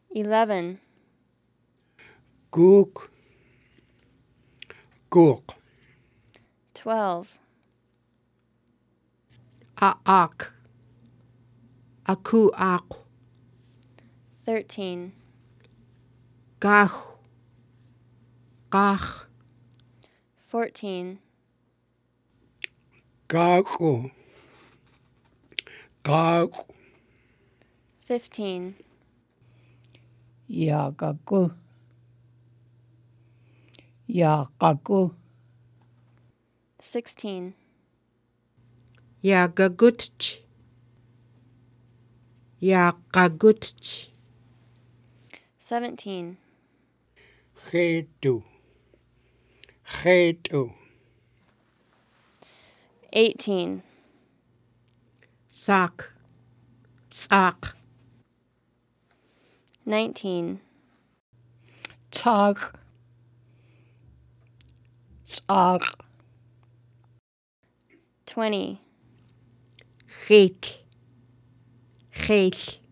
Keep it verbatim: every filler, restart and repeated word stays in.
Eleven. Gook. Gook. Twelve. Aak. Aku ak. Thirteen. Gach. Gach. Fourteen. Gaku. Gaku. Fifteen. Yakaku. Yakaku. Sixteen. Yagagutch. Yakagutch. Seventeen. Getu. Getu. Eighteen. Sak. Tsak. Nineteen. Tak. Tak. Twenty. Geek. Geek.